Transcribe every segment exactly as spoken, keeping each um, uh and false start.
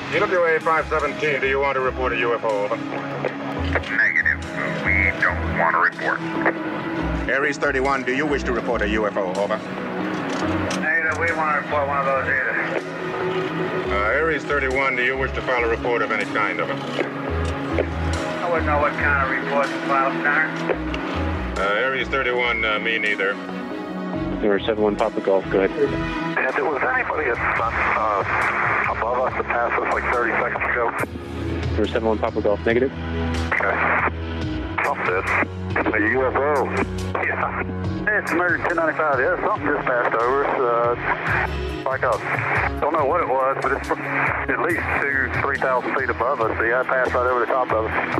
E W A five seventeen, do you want to report a U F O? Over. Negative. We don't want to report. Aries thirty-one, do you wish to report a U F O? Over. Negative. We want to report one of those either. Uh, Aries thirty-one, do you wish to file a report of any kind? Over. I wouldn't know what kind of report to file, sir. Uh, Aries thirty-one, uh, me neither. Zero seven one Papa Golf, go ahead. And there was anybody that's not uh, above us that passed us like thirty seconds ago? Zero seven one Papa Golf, negative. Okay. Something. A U F O. Yeah. It's American ten ninety-five. Yeah, something just passed over us. Uh, like a, don't know what it was, but it's at least two, three thousand feet above us. Yeah, it passed right over the top of us.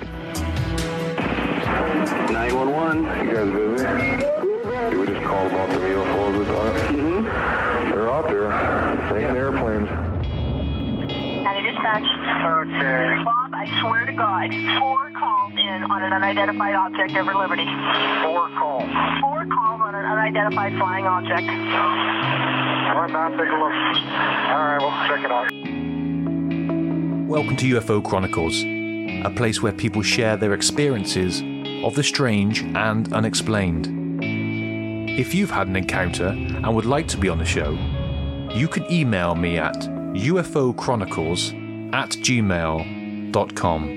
nine one one. You guys busy? We just called about the U F Os this time. Mm-hmm. They're out there. Taking airplanes. County Dispatch. Okay. Bob, I swear to God, four calls in on an unidentified object over Liberty. Four calls. Four calls on an unidentified flying object. All right, now take a look. All right, we'll check it out. Welcome to U F O Chronicles, a place where people share their experiences of the strange and unexplained. If you've had an encounter and would like to be on the show, you can email me at ufochronicles at gmail dot com.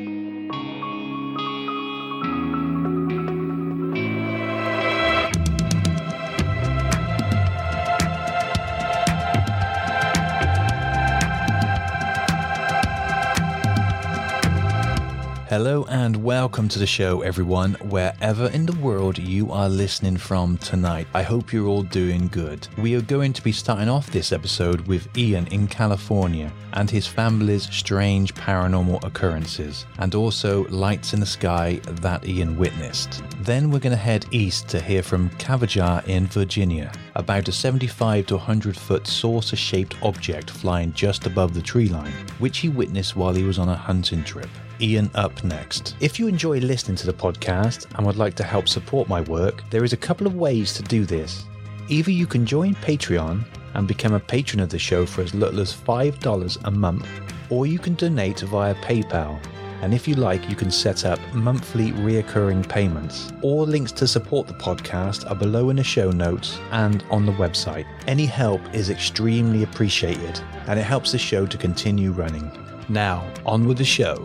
Hello and welcome to the show, everyone, wherever in the world you are listening from tonight. I hope you're all doing good. We are going to be starting off this episode with Ian in California and his family's strange paranormal occurrences, and also lights in the sky that Ian witnessed. Then we're going to head east to hear from Cavajar in Virginia about a seventy-five to one hundred foot saucer-shaped object flying just above the tree line, which he witnessed while he was on a hunting trip. Ian up next. If you enjoy listening to the podcast and would like to help support my work, there is a couple of ways to do this. Either you can join Patreon and become a patron of the show for as little as five dollars a month, or you can donate via PayPal. And if you like, you can set up monthly reoccurring payments. All links to support the podcast are below in the show notes and on the website. Any help is extremely appreciated, and it helps the show to continue running. Now, on with the show.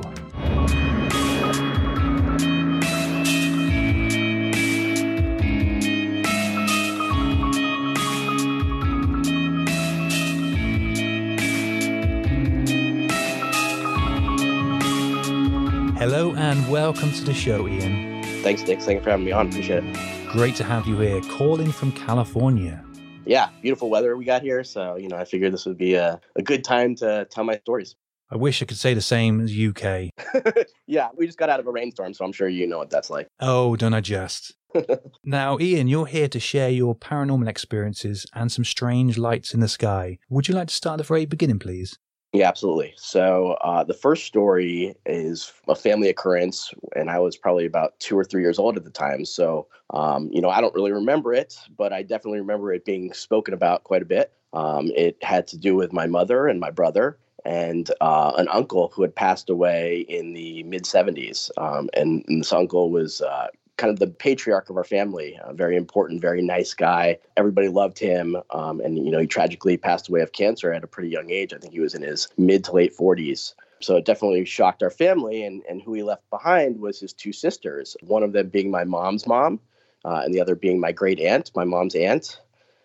Hello and welcome to the show, Ian. Thanks, Nick. Thanks for having me on. Appreciate it. Great to have you here, calling from California. Yeah, beautiful weather we got here. So, you know, I figured this would be a, a good time to tell my stories. I wish I could say the same as U K. Yeah, we just got out of a rainstorm, so I'm sure you know what that's like. Oh, don't I just. Now, Ian, you're here to share your paranormal experiences and some strange lights in the sky. Would you like to start at the very beginning, please? Yeah, absolutely. So uh, the first story is a family occurrence, and I was probably about two or three years old at the time. So, um, you know, I don't really remember it, but I definitely remember it being spoken about quite a bit. Um, it had to do with my mother and my brother and uh, an uncle who had passed away in the mid seventies. Um, and, and this uncle was uh, kind of the patriarch of our family, a very important, very nice guy. Everybody loved him. Um, and, you know, he tragically passed away of cancer at a pretty young age. I think he was in his mid to late forties. So it definitely shocked our family. And, and who he left behind was his two sisters, one of them being my mom's mom, uh, and the other being my great aunt, my mom's aunt.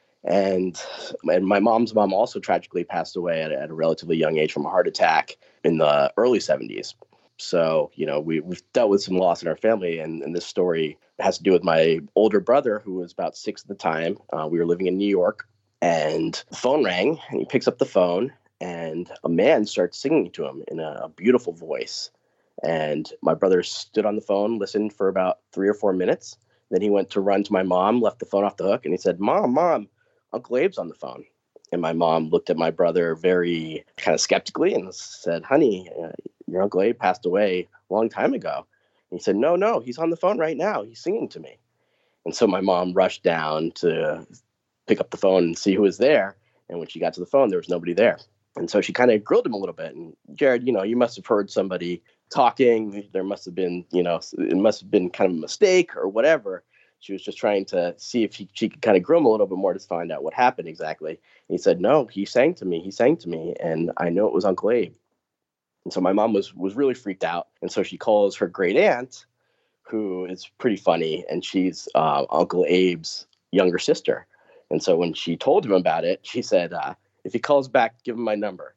And, and my mom's mom also tragically passed away at, at a relatively young age from a heart attack in the early seventies. So, you know, we, we've dealt with some loss in our family, and, and this story has to do with my older brother, who was about six at the time. Uh, we were living in New York, and the phone rang, and he picks up the phone, and a man starts singing to him in a, a beautiful voice. And my brother stood on the phone, listened for about three or four minutes. Then he went to run to my mom, left the phone off the hook, and he said, "Mom, Mom, Uncle Abe's on the phone." And my mom looked at my brother very kind of skeptically and said, "Honey, uh, your Uncle Abe passed away a long time ago." And he said, no, no, he's on the phone right now. He's singing to me. And so my mom rushed down to pick up the phone and see who was there. And when she got to the phone, there was nobody there. And so she kind of grilled him a little bit. And Jared, you know, you must have heard somebody talking. There must have been, you know, it must have been kind of a mistake or whatever. She was just trying to see if he, she could kind of grill him a little bit more to find out what happened exactly. And he said, no, he sang to me. He sang to me. And I know it was Uncle Abe. And so my mom was was really freaked out. And so she calls her great aunt, who is pretty funny. And she's uh, Uncle Abe's younger sister. And so when she told him about it, she said, uh, if he calls back, give him my number.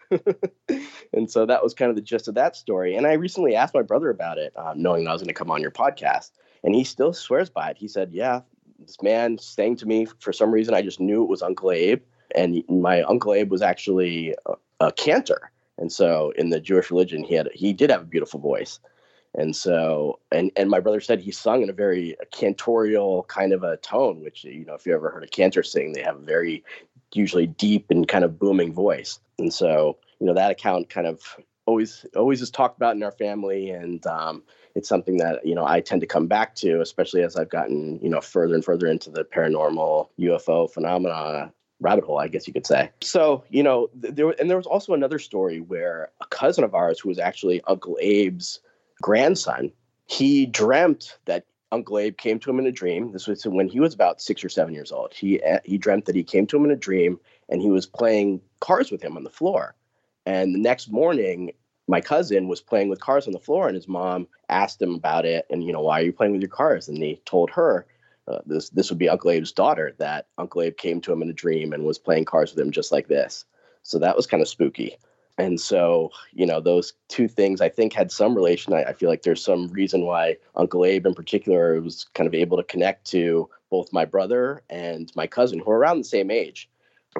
And so that was kind of the gist of that story. And I recently asked my brother about it, uh, knowing that I was going to come on your podcast. And he still swears by it. He said, yeah, this man sang to me. For some reason, I just knew it was Uncle Abe. And my Uncle Abe was actually a, a cantor. And so in the Jewish religion, he had he did have a beautiful voice. And so, and, and my brother said he sung in a very cantorial kind of a tone, which, you know, if you ever heard a cantor sing, they have a very usually deep and kind of booming voice. And so, you know, that account kind of always, always is talked about in our family. And um, it's something that, you know, I tend to come back to, especially as I've gotten, you know, further and further into the paranormal U F O phenomena rabbit hole, I guess you could say. So, you know, there, and there was also another story where a cousin of ours, who was actually Uncle Abe's grandson, he dreamt that Uncle Abe came to him in a dream. This was when he was about six or seven years old. He he dreamt that he came to him in a dream and he was playing cards with him on the floor. And the next morning, my cousin was playing with cards on the floor, and his mom asked him about it. And, you know, why are you playing with your cards? And he told her, uh, this this would be Uncle Abe's daughter, that Uncle Abe came to him in a dream and was playing cards with him just like this. So that was kind of spooky. And so, you know, those two things I think had some relation. I, I feel like there's some reason why Uncle Abe in particular was kind of able to connect to both my brother and my cousin, who are around the same age.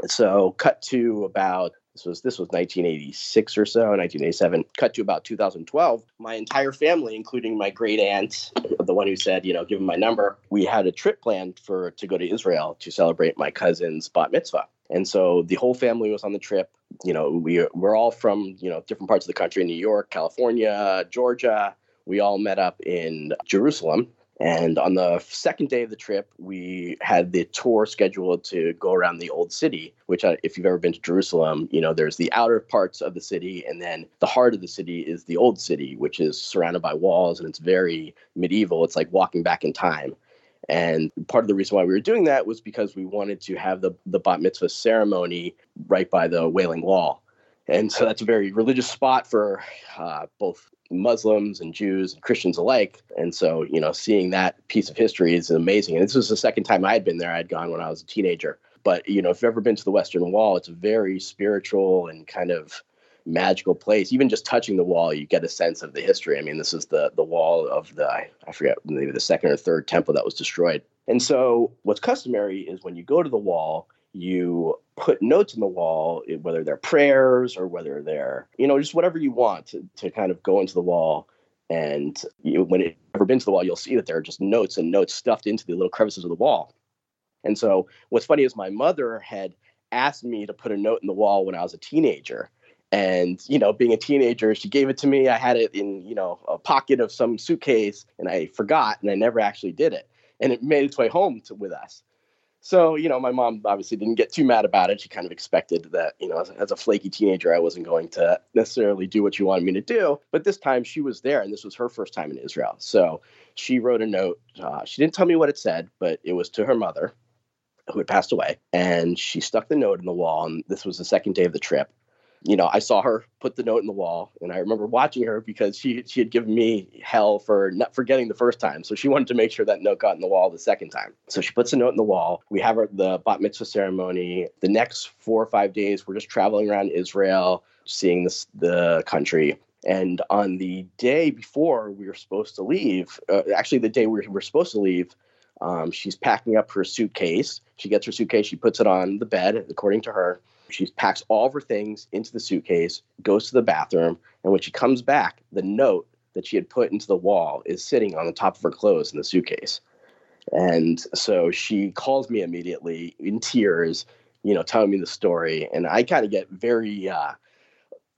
So cut to about, this was this was nineteen eighty-six or so, nineteen eighty-seven, cut to about two thousand twelve. My entire family, including my great aunt, the one who said, you know, give him my number, we had a trip planned for to go to Israel to celebrate my cousin's bat mitzvah. And so the whole family was on the trip. You know, we, we're all from, you know, different parts of the country, New York, California, Georgia. We all met up in Jerusalem. And on the second day of the trip, we had the tour scheduled to go around the old city, which uh, if you've ever been to Jerusalem, you know, there's the outer parts of the city. And then the heart of the city is the old city, which is surrounded by walls. And it's very medieval. It's like walking back in time. And part of the reason why we were doing that was because we wanted to have the, the bat mitzvah ceremony right by the Wailing Wall. And so that's a very religious spot for uh, both Muslims and Jews and Christians alike. And so, you know, seeing that piece of history is amazing. And this was the second time I had been there. I had gone when I was a teenager. But, you know, if you've ever been to the Western Wall, it's a very spiritual and kind of magical place. Even just touching the wall, you get a sense of the history. I mean, this is the the wall of the, I forget, maybe the second or third temple that was destroyed. And so what's customary is when you go to the wall, you put notes on the wall, whether they're prayers or whether they're, you know, just whatever you want to, to kind of go into the wall. And you, when you've ever been to the wall, you'll see that there are just notes and notes stuffed into the little crevices of the wall. And so what's funny is my mother had asked me to put a note in the wall when I was a teenager. And, you know, being a teenager, she gave it to me. I had it in, you know, a pocket of some suitcase, and I forgot, and I never actually did it. And it made its way home to, with us. So, you know, my mom obviously didn't get too mad about it. She kind of expected that, you know, as, as a flaky teenager, I wasn't going to necessarily do what she wanted me to do. But this time she was there, and this was her first time in Israel. So she wrote a note. Uh, she didn't tell me what it said, but it was to her mother, who had passed away. And she stuck the note in the wall. And this was the second day of the trip. You know, I saw her put the note in the wall, and I remember watching her because she she had given me hell for not forgetting the first time. So she wanted to make sure that note got in the wall the second time. So she puts a note in the wall. We have our, the bat mitzvah ceremony. The next four or five days, we're just traveling around Israel, seeing this, the country. And on the day before we were supposed to leave, uh, actually the day we were supposed to leave, um, she's packing up her suitcase. She gets her suitcase. She puts it on the bed, according to her. She packs all of her things into the suitcase, goes to the bathroom, and when she comes back, the note that she had put into the wall is sitting on the top of her clothes in the suitcase. And so she calls me immediately in tears, you know, telling me the story. And I kind of get very, uh,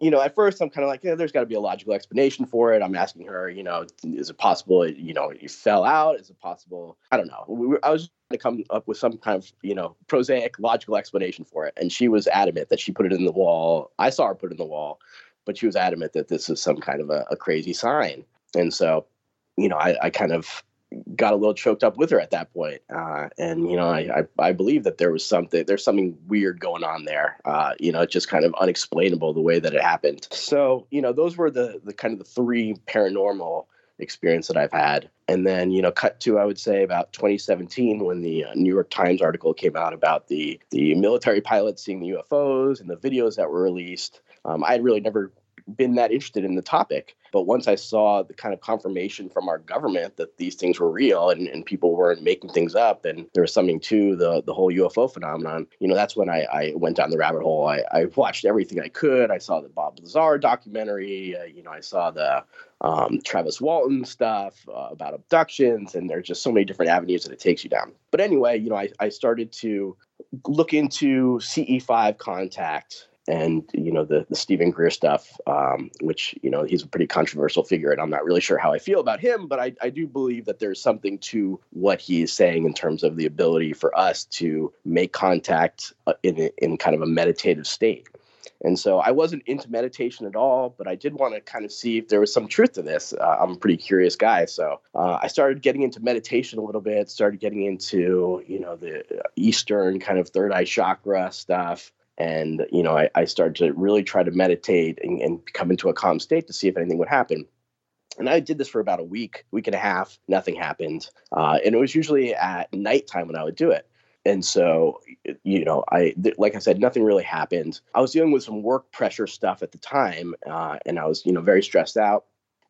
you know, at first I'm kind of like, yeah, there's got to be a logical explanation for it. I'm asking her, you know, is it possible, it, you know, you fell out? Is it possible? I don't know. We were, I was trying to come up with some kind of, you know, prosaic, logical explanation for it. And she was adamant that she put it in the wall. I saw her put it in the wall, but she was adamant that this is some kind of a, a crazy sign. And so, you know, I, I kind of got a little choked up with her at that point. Uh, and, you know, I, I, I believe that there was something, there's something weird going on there. Uh, you know, just kind of unexplainable the way that it happened. So, you know, those were the, the kind of the three paranormal experience that I've had. And then, you know, cut to, I would say about twenty seventeen, when the uh, New York Times article came out about the, the military pilots seeing the U F Os and the videos that were released. Um, I had really never been that interested in the topic. But once I saw the kind of confirmation from our government that these things were real and, and people weren't making things up and there was something to the, the whole U F O phenomenon, you know, that's when I, I went down the rabbit hole. I, I watched everything I could. I saw the Bob Lazar documentary. Uh, you know, I saw the um, Travis Walton stuff uh, about abductions, and there's just so many different avenues that it takes you down. But anyway, you know, I, I started to look into C E five contact and, you know, the, the Stephen Greer stuff, um, which, you know, he's a pretty controversial figure, and I'm not really sure how I feel about him, but I, I do believe that there's something to what he is saying in terms of the ability for us to make contact in, in kind of a meditative state. And so I wasn't into meditation at all, but I did want to kind of see if there was some truth to this. Uh, I'm a pretty curious guy. So uh, I started getting into meditation a little bit, started getting into, you know, the Eastern kind of third eye chakra stuff. And, you know, I, I started to really try to meditate and, and come into a calm state to see if anything would happen. And I did this for about a week, week and a half. Nothing happened. Uh, and it was usually at nighttime when I would do it. And so, you know, I, like I said, nothing really happened. I was dealing with some work pressure stuff at the time, uh, and I was, you know, very stressed out.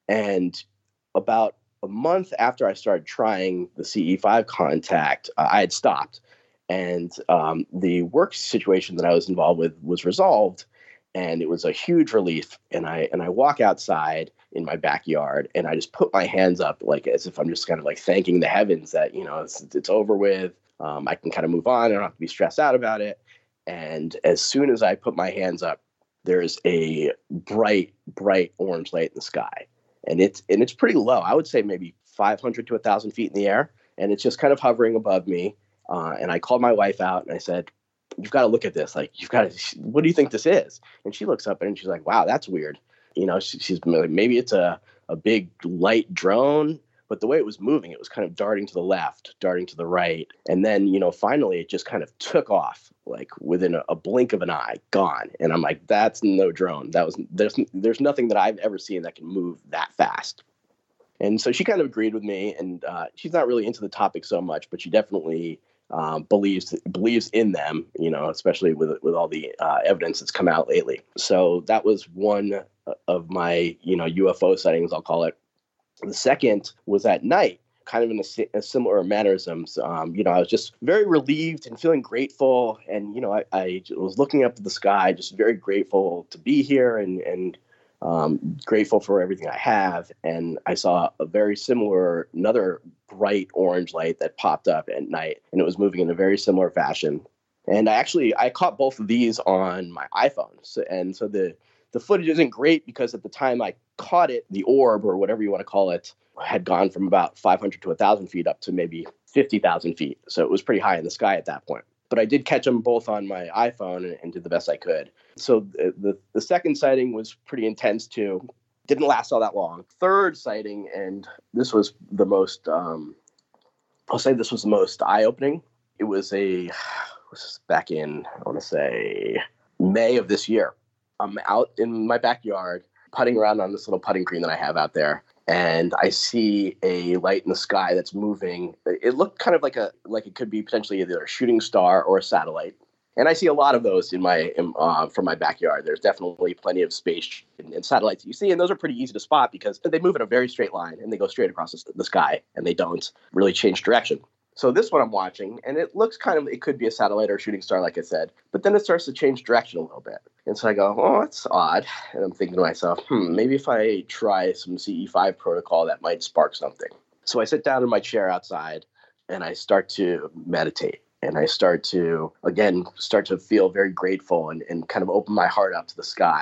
And about a month after I started trying the C E five contact, uh, I had stopped. And um, the work situation that I was involved with was resolved, and it was a huge relief. And I and I walk outside in my backyard, and I just put my hands up, like as if I'm just kind of like thanking the heavens that, you know, it's, it's over with. Um, I can kind of move on. I don't have to be stressed out about it. And as soon as I put my hands up, there's a bright, bright orange light in the sky, and it's and it's pretty low. I would say maybe five hundred to one thousand feet in the air, and it's just kind of hovering above me. Uh, and I called my wife out and I said, you've got to look at this. Like, you've got to, what do you think this is? And she looks up and she's like, wow, that's weird. You know, she, she's like, maybe it's a, a big light drone, but the way it was moving, it was kind of darting to the left, darting to the right. And then, you know, finally it just kind of took off, like within a, a blink of an eye, gone. And I'm like, that's no drone. That was, there's, there's nothing that I've ever seen that can move that fast. And so she kind of agreed with me, and uh, she's not really into the topic so much, but she definitely Um, believes believes in them, you know, especially with with all the uh, evidence that's come out lately. So that was one of my, you know, U F O sightings, I'll call it. The second was at night, kind of in a, a similar mannerisms. Um, you know, I was just very relieved and feeling grateful, and you know, I, I was looking up at the sky, just very grateful to be here, and and um, grateful for everything I have. And I saw a very similar, another bright orange light that popped up at night, and it was moving in a very similar fashion. And I actually, I caught both of these on my iPhone. So, and so the, the footage isn't great because at the time I caught it, the orb, or whatever you want to call it, had gone from about five hundred to one thousand feet up to maybe fifty thousand feet. So it was pretty high in the sky at that point. But I did catch them both on my iPhone and, and did the best I could. So the, the, the second sighting was pretty intense too. Didn't last all that long. Third sighting, and this was the most, um, I'll say this was the most eye-opening. It was a, this was back in, I want to say, May of this year. I'm out in my backyard, putting around on this little putting green that I have out there, and I see a light in the sky that's moving. It looked kind of like a like it could be potentially either a shooting star or a satellite. And I see a lot of those in my in, uh, from my backyard. There's definitely plenty of space and, and satellites you see, and those are pretty easy to spot because they move in a very straight line and they go straight across the, the sky, and they don't really change direction. So this one I'm watching, and it looks kind of, it could be a satellite or a shooting star, like I said, but then it starts to change direction a little bit. And so I go, oh, that's odd. And I'm thinking to myself, hmm, maybe if I try some C E five protocol, that might spark something. So I sit down in my chair outside and I start to meditate. And I start to, again, start to feel very grateful and, and kind of open my heart up to the sky.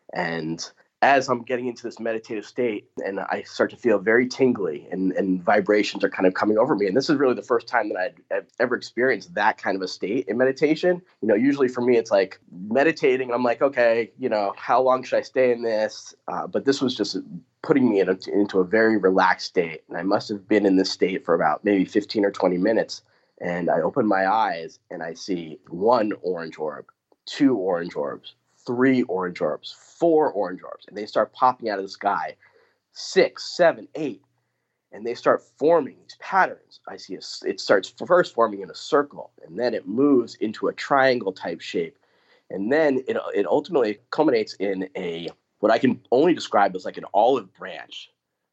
And as I'm getting into this meditative state, and I start to feel very tingly, and, and vibrations are kind of coming over me. And this is really the first time that I'd, I've ever experienced that kind of a state in meditation. You know, usually for me, it's like meditating. I'm like, okay, you know, how long should I stay in this? Uh, but this was just putting me in a, into a very relaxed state. And I must have been in this state for about maybe fifteen or twenty minutes. And I open my eyes and I see one orange orb, two orange orbs, three orange orbs, four orange orbs, and they start popping out of the sky, six, seven, eight, and they start forming these patterns. I see a, it starts first forming in a circle, and then it moves into a triangle type shape, and then it it ultimately culminates in a what I can only describe as like an olive branch.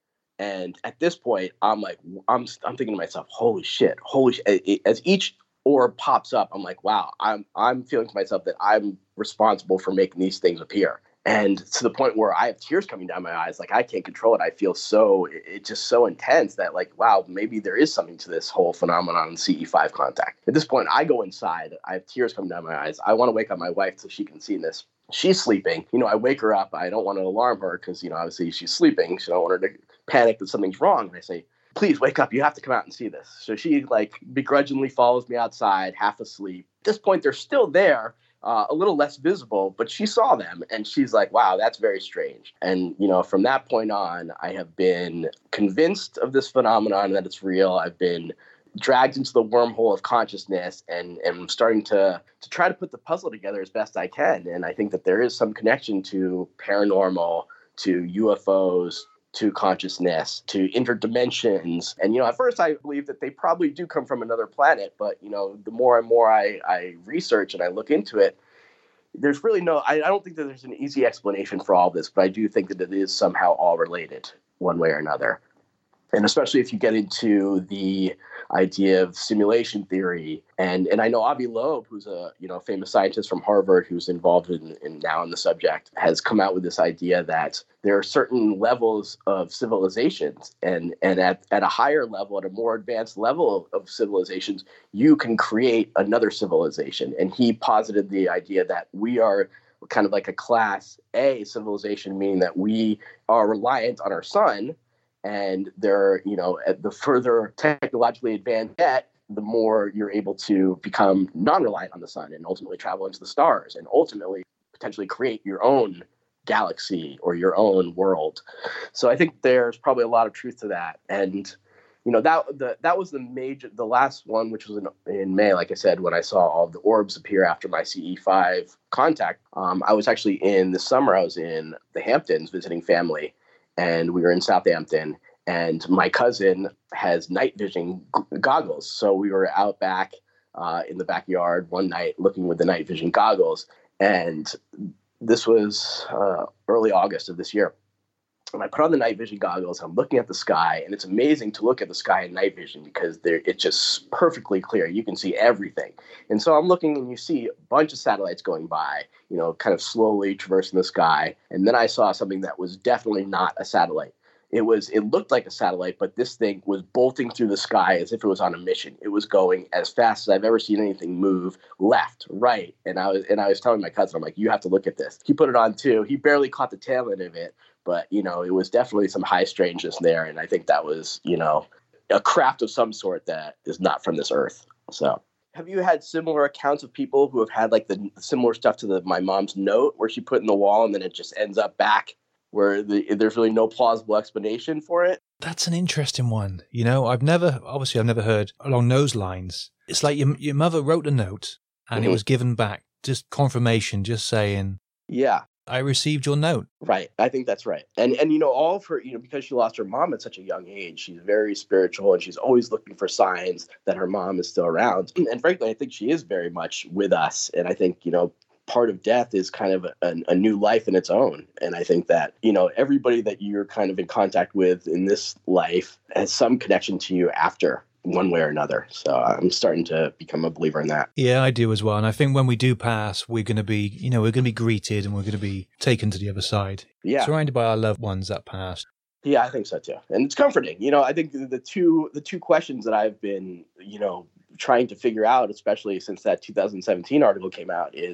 And at this point, I'm like, I'm I'm thinking to myself, holy shit, holy shit. As each orb pops up, I'm like, wow, I'm I'm feeling to myself that I'm responsible for making these things appear. And to the point where I have tears coming down my eyes, like I can't control it. I feel so, it's just so intense that like, wow, maybe there is something to this whole phenomenon in C E five contact. At this point, I go inside. I have tears coming down my eyes. I want to wake up my wife so she can see this. She's sleeping. You know, I wake her up. I don't want to alarm her because, you know, obviously she's sleeping. So I don't want her to panic that something's wrong. And I say, please wake up. You have to come out and see this. So she like begrudgingly follows me outside, half asleep. At this point, they're still there. Uh, a little less visible, but she saw them and she's like, wow, that's very strange. And, you know, from that point on, I have been convinced of this phenomenon, that it's real. I've been dragged into the wormhole of consciousness and, and I'm starting to, to try to put the puzzle together as best I can. And I think that there is some connection to paranormal, to U F Os, to consciousness, to interdimensions. And, you know, at first I believe that they probably do come from another planet. But, you know, the more and more I, I research and I look into it, there's really no, I, I don't think that there's an easy explanation for all this, but I do think that it is somehow all related one way or another. And especially if you get into the idea of simulation theory. And and I know Avi Loeb, who's a you know famous scientist from Harvard who's involved in, in now in the subject, has come out with this idea that there are certain levels of civilizations. And, and at, at a higher level, at a more advanced level of civilizations, you can create another civilization. And he posited the idea that we are kind of like a class A civilization, meaning that we are reliant on our sun. And they're, you know, at the further technologically advanced get, the more you're able to become non-reliant on the sun and ultimately travel into the stars and ultimately potentially create your own galaxy or your own world. So I think there's probably a lot of truth to that. And, you know, that the, that was the major, the last one, which was in, in May, like I said, when I saw all the orbs appear after my C E five contact. Um, I was actually in the summer, I was in the Hamptons visiting family. And we were in Southampton, and my cousin has night vision g- goggles. So we were out back uh, in the backyard one night looking with the night vision goggles. And this was uh, early August of this year. And I put on the night vision goggles. I'm looking at the sky, and it's amazing to look at the sky in night vision because it's just perfectly clear. You can see everything. And so I'm looking, and you see a bunch of satellites going by, you know, kind of slowly traversing the sky. And then I saw something that was definitely not a satellite. It was, it looked like a satellite, but this thing was bolting through the sky as if it was on a mission. It was going as fast as I've ever seen anything move, left, right. And I was, and I was telling my cousin, I'm like, you have to look at this. He put it on too. He barely caught the tail end of it, but you know, it was definitely some high strangeness there. And I think that was, you know, a craft of some sort that is not from this earth. So have you had similar accounts of people who have had like the similar stuff to the, my mom's note where she put in the wall and then it just ends up back where the, there's really no plausible explanation for it? That's an interesting one. You know, I've never, obviously I've never heard along those lines. It's like your, your mother wrote a note and mm-hmm. it was given back, just confirmation, just saying, yeah, I received your note. Right. I think that's right. And, and, you know, all of her, you know, because she lost her mom at such a young age, she's very spiritual and she's always looking for signs that her mom is still around. And frankly, I think she is very much with us. And I think, you know, part of death is kind of a, a new life in its own. And I think that, you know, everybody that you're kind of in contact with in this life has some connection to you after, one way or another. So I'm starting to become a believer in that. Yeah, I do as well. And I think when we do pass, we're going to be, you know, we're going to be greeted and we're going to be taken to the other side. Yeah. Surrounded by our loved ones that passed. Yeah, I think so too. And it's comforting. You know, I think the two, the two questions that I've been, you know, trying to figure out, especially since that two thousand seventeen article came out, is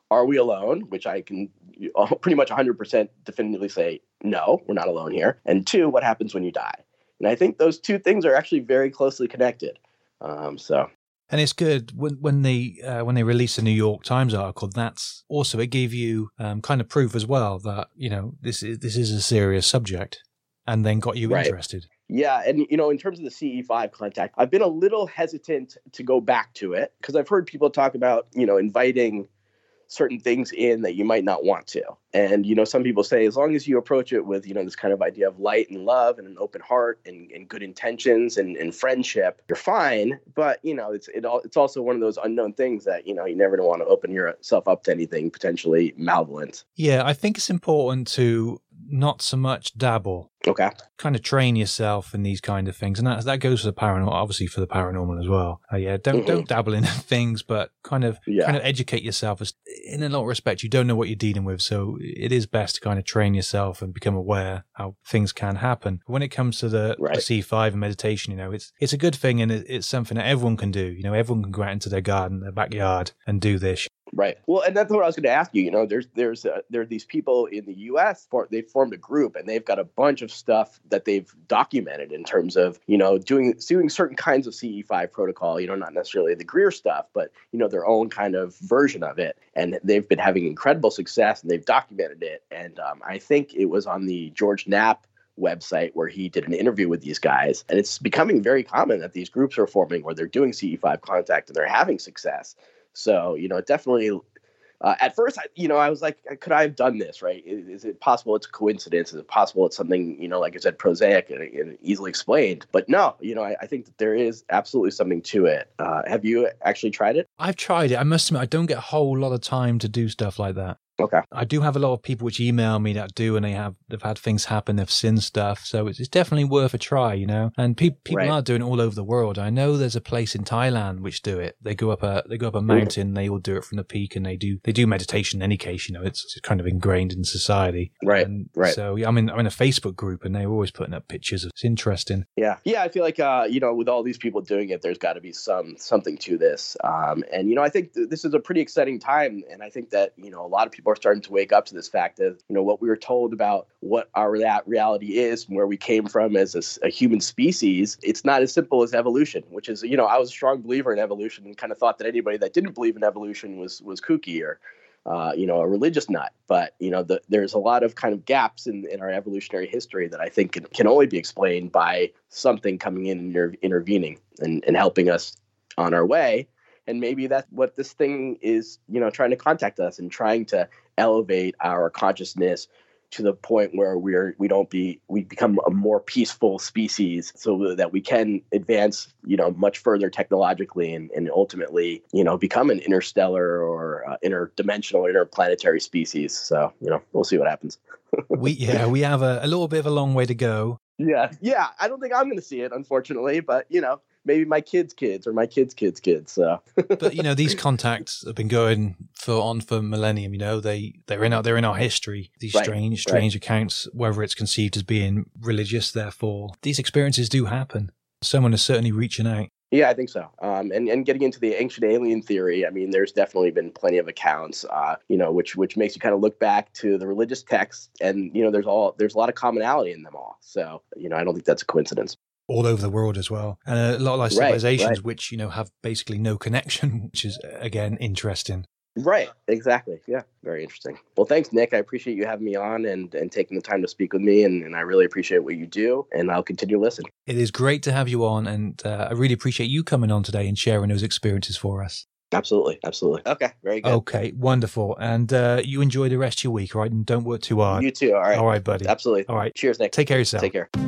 are we alone? Which I can pretty much one hundred percent definitively say, no, we're not alone here. And two, what happens when you die? And I think those two things are actually very closely connected. Um, so. And it's good when when they uh, when they released the New York Times article. That's also, it gave you um, kind of proof as well that, you know, this is this is a serious subject, and then got you right. interested. Yeah, and you know, in terms of the C E five contact, I've been a little hesitant to go back to it because I've heard people talk about, you know, inviting certain things in that you might not want to. And, you know, some people say, as long as you approach it with, you know, this kind of idea of light and love and an open heart and, and good intentions and, and friendship, you're fine. But, you know, it's it all, it's also one of those unknown things that, you know, you never want to open yourself up to anything potentially malevolent. Yeah, I think it's important to not so much dabble. Okay. Kind of train yourself in these kind of things. And that that goes for the paranormal, obviously for the paranormal as well. Uh, yeah, don't mm-hmm. don't dabble in things, but kind of yeah. kind of educate yourself. In a lot of respect, you don't know what you're dealing with. So it is best to kind of train yourself and become aware how things can happen. When it comes to the, right. the C five and meditation, you know, it's it's a good thing, and it, it's something that everyone can do. You know, everyone can go out into their garden, their backyard, and do this. Right. Well, and that's what I was going to ask you. You know, there's there's uh, there are these people in the U S for they formed a group, and they've got a bunch of stuff that they've documented in terms of, you know, doing doing certain kinds of C E five protocol. You know, not necessarily the Greer stuff, but you know, their own kind of version of it. And they've been having incredible success, and they've documented it. And um, I think it was on the George Knapp website where he did an interview with these guys, and it's becoming very common that these groups are forming where they're doing C E five contact and they're having success. So, you know, it definitely, uh, at first, I, you know, I was like, could I have done this, right? Is, is it possible it's a coincidence? Is it possible it's something, you know, like I said, prosaic and, and easily explained? But no, you know, I, I think that there is absolutely something to it. Uh, have you actually tried it? I've tried it. I must admit, I don't get a whole lot of time to do stuff like that. Okay. I do have a lot of people which email me that do, and they have they've had things happen, they've seen stuff, so it's, it's definitely worth a try, you know. And pe- people right. are doing it all over the world. I know there's a place in Thailand which do it. They go up a they go up a mountain, they all do it from the peak, and they do they do meditation in any case. You know, it's, it's kind of ingrained in society. Right. And right. So yeah, I'm in I'm in a Facebook group, and they're always putting up pictures. It's interesting. Yeah. Yeah. I feel like uh, you know, with all these people doing it, there's got to be some something to this. Um, and you know, I think th- this is a pretty exciting time, and I think that you know a lot of people are starting to wake up to this fact of, you know, what we were told about what our reality is and where we came from as a, a human species. It's not as simple as evolution, which is, you know, I was a strong believer in evolution and kind of thought that anybody that didn't believe in evolution was was kooky or, uh, you know, a religious nut. But, you know, the, there's a lot of kind of gaps in, in our evolutionary history that I think can, can only be explained by something coming in and inter- intervening and, and helping us on our way. And maybe that's what this thing is, you know, trying to contact us and trying to elevate our consciousness to the point where we're we don't be we become a more peaceful species, so that we can advance, you know, much further technologically and, and ultimately, you know, become an interstellar or uh, interdimensional, interplanetary species. So, you know, we'll see what happens. we yeah, we have a, a little bit of a long way to go. Yeah, yeah. I don't think I'm going to see it, unfortunately, but you know. Maybe my kids' kids or my kids' kids' kids. So, but you know, these contacts have been going for on for millennium. You know, they they're in our they're in our history. These right, strange strange right. accounts, whether it's conceived as being religious, therefore these experiences do happen. Someone is certainly reaching out. Yeah, I think so. Um, and, and getting into the ancient alien theory, I mean, there's definitely been plenty of accounts, uh, you know, which which makes you kind of look back to the religious texts, and you know, there's all there's a lot of commonality in them all. So, you know, I don't think that's a coincidence. All over the world as well. And a lot of like civilizations right, right. which, you know, have basically no connection, which is, again, interesting. Right. Exactly. Yeah. Very interesting. Well, thanks, Nick. I appreciate you having me on and, and taking the time to speak with me. And, and I really appreciate what you do. And I'll continue to listen. It is great to have you on. And uh, I really appreciate you coming on today and sharing those experiences for us. Absolutely. Absolutely. Okay. Very good. Okay. Wonderful. And uh, you enjoy the rest of your week, all right? And don't work too hard. You too. All right. All right, buddy. Absolutely. All right. Cheers, Nick. Take care of yourself. Take care.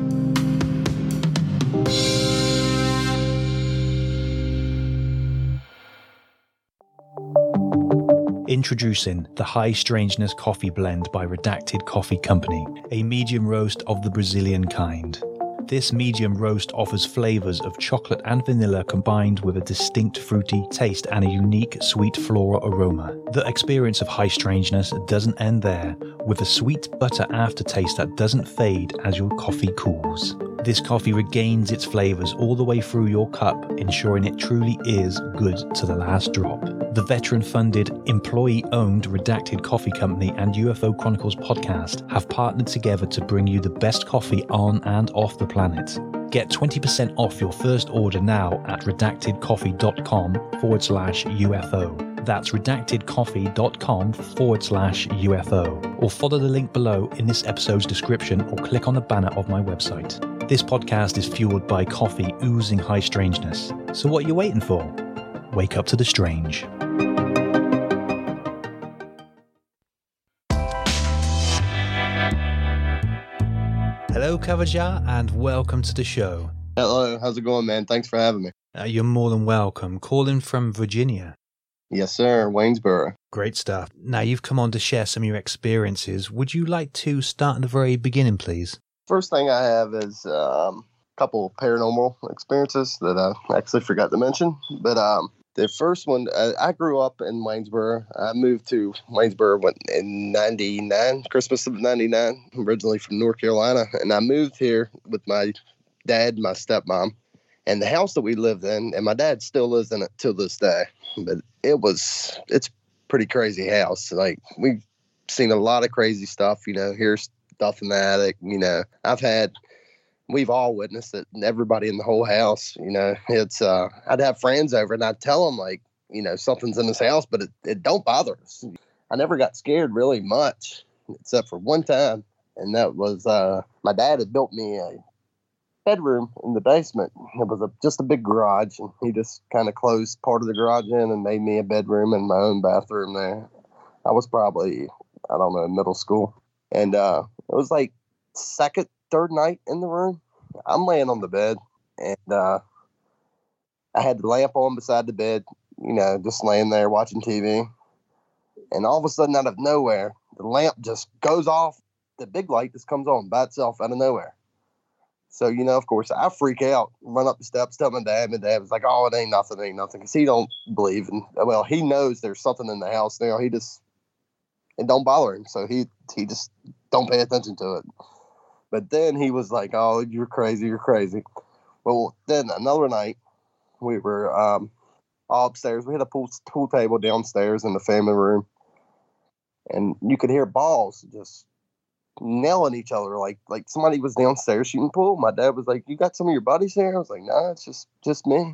Introducing the High Strangeness Coffee Blend by Redacted Coffee Company, a medium roast of the Brazilian kind. This medium roast offers flavors of chocolate and vanilla combined with a distinct fruity taste and a unique sweet floral aroma. The experience of High Strangeness doesn't end there, with a sweet butter aftertaste that doesn't fade as your coffee cools. This coffee regains its flavors all the way through your cup, ensuring it truly is good to the last drop. The veteran-funded, employee-owned Redacted Coffee Company and U F O Chronicles podcast have partnered together to bring you the best coffee on and off the planet. Get twenty percent off your first order now at redactedcoffee.com forward slash UFO. That's redactedcoffee.com forward slash UFO. Or follow the link below in this episode's description or click on the banner of my website. This podcast is fueled by coffee oozing high strangeness. So what are you waiting for? Wake up to the strange. Hello, Kavajar, and welcome to the show. Hello, how's it going, man? Thanks for having me. Uh, you're more than welcome. Calling from Virginia. Yes, sir. Waynesboro. Great stuff. Now, you've come on to share some of your experiences. Would you like to start at the very beginning, please? First thing I have is um, a couple of paranormal experiences that I actually forgot to mention. But um, the first one, I, I grew up in Waynesboro. I moved to Waynesboro in ninety-nine, Christmas of ninety-nine, originally from North Carolina. And I moved here with my dad and my stepmom. And the house that we lived in, and my dad still lives in it till this day, but it was, it's a pretty crazy house. Like, we've seen a lot of crazy stuff, you know, here's stuff in the attic, you know, I've had, we've all witnessed it, and everybody in the whole house, you know, it's, uh, I'd have friends over and I'd tell them, like, you know, something's in this house, but it, it don't bother us. I never got scared really much, except for one time, and that was, uh, my dad had built me a bedroom in the basement. It was a, just a big garage, and he just kind of closed part of the garage in and made me a bedroom and my own bathroom there. I was probably, I don't know, middle school. And uh, it was like second, third night in the room. I'm laying on the bed, and uh, I had the lamp on beside the bed, you know, just laying there watching T V. And all of a sudden, out of nowhere, the lamp just goes off. The big light just comes on by itself out of nowhere. So, you know, of course, I freak out, run up the steps, tell my dad. My dad was like, oh, it ain't nothing, it ain't nothing. Because he don't believe. And, well, he knows there's something in the house now. He just, it don't bother him. So he, he just don't pay attention to it. But then he was like, oh, you're crazy, you're crazy. Well, then another night, we were um, all upstairs. We had a pool, pool table downstairs in the family room. And you could hear balls just nailing each other, like like somebody was downstairs shooting pool. My dad was like, you got some of your buddies here? I was like, nah, it's just just me.